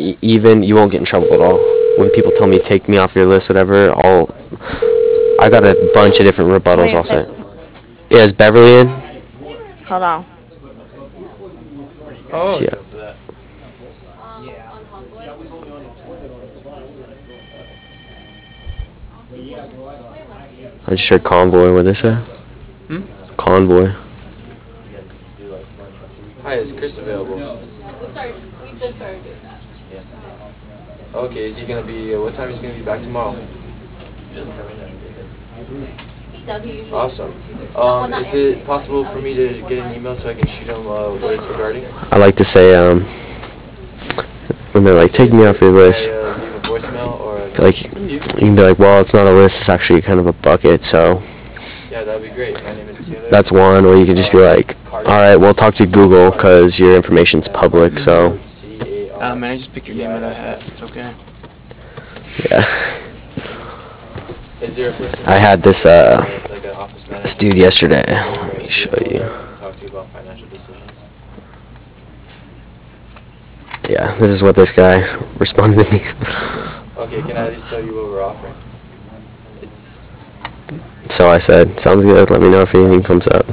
even, you won't get in trouble at all. When people tell me take me off your list, whatever, I got a bunch of different rebuttals I'll say. Yeah, is Beverly in? Hold on. Oh, Yeah. I just heard Convoy. What they say? Convoy. Hi, is Chris available? We just started doing that. Okay, is he gonna be? What time is he gonna be back tomorrow? He does. He usually. Awesome. Is it possible for me to get an email so I can shoot him what it's regarding? I like to say when they're like, take me off your list. Can I leave a voicemail or? Like, you can be like, well, it's not a list. It's actually kind of a bucket. So. Yeah, that'd be great. My name is Taylor. That's one. Or you could just be like, all right, we'll talk to Google because your information's public. So. Man, I just pick your name out of a hat. It's okay. Yeah. Is there a person I had this like an office manager? this dude yesterday. Let me show you. Talk to you about financial decisions. Yeah, this is what this guy responded to me. Okay, can I at least tell you what we're offering? It's So I said, sounds good. Let me know if anything comes up.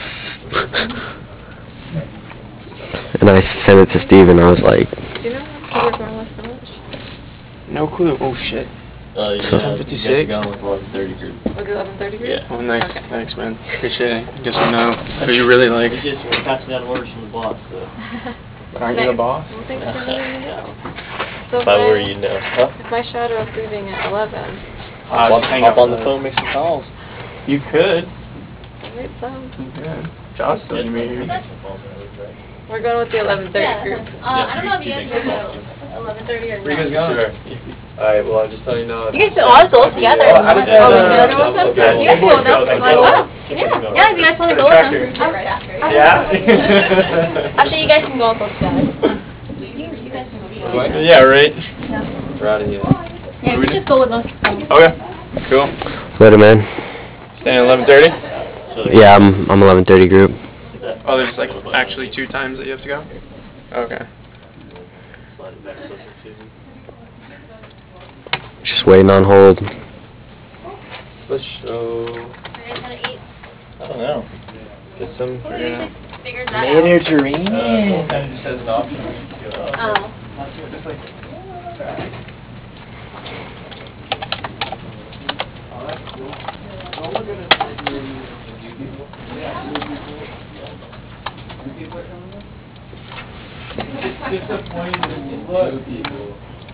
And I sent it to Steve, and I was like, Do you know how we're going with so much? No clue. Oh shit. So- 56? Going with 11:30 group. With the 11:30 group? Yeah. Oh, nice. Okay. Thanks, man. Appreciate it. Guess we know who you really like. We're passing down orders from the boss, so. But aren't you the boss? Well, thanks for letting me know. So If I were you, know. Huh? if my shadow is leaving at 11, Hop on the phone, make some calls. You could. wait some. You could. Josh said you made here. We're going with the 11:30 group. I don't know if you guys are going 11:30 or Where you guys going? sure. All right. Well, I'm just telling you now. You guys should all go together. Oh, I just Oh, we said, should go with them? okay. You guys go with them. Let's Wanna go. go? Yeah, if you guys want to go with them. Yeah? Actually, you guys can go all go together. You guys can go together. Yeah, right. We're out of here. Yeah, you just go with us. Okay. Cool. later, man. Staying at 11:30? Yeah, I'm 11:30 group. Oh, there's like actually 2 times that you have to go? Okay. Slide it back closer to. Just waiting on hold. Let's show. I don't know. Get some. Figured that out. Mediterranean. Kind of just has an option. Oh. It's disappointing. Look, people.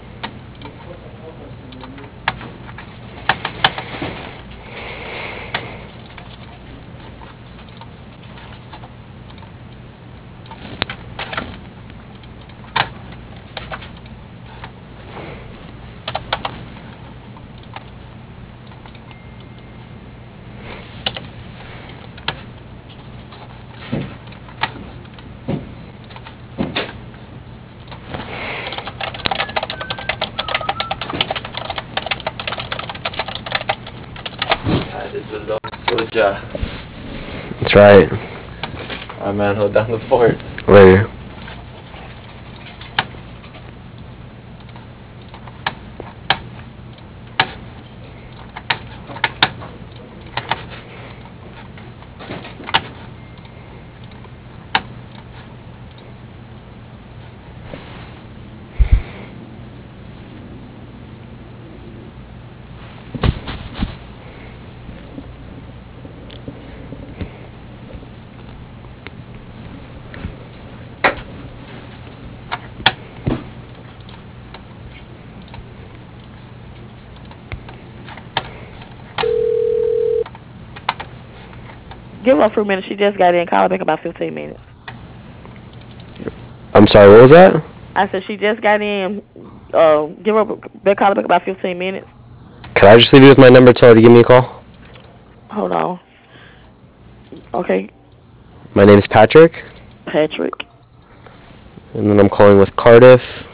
Soldier. That's right. Alright, man, hold down the fort. Later. Give her a few minutes. She just got in. Call her back about 15 minutes. I'm sorry, what was that? I said she just got in. Give her call her back about 15 minutes. Could I just leave you with my number, tell her to give me a call? Hold on. Okay, My name is Patrick, Patrick. and then I'm calling with Cardiff.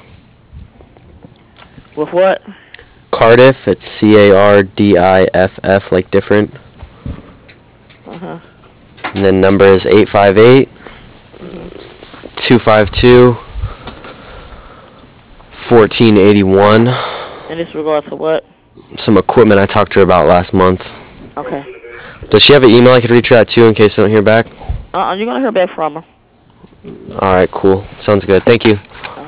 With what? Cardiff, it's Cardiff, like different. Uh-huh. And then number is 858 252 1481. In this regard to what? Some equipment I talked to her about last month. Okay. Does she have an email I could reach her at too in case I don't hear back? You're gonna hear back from her. Alright, cool. Sounds good. Thank you.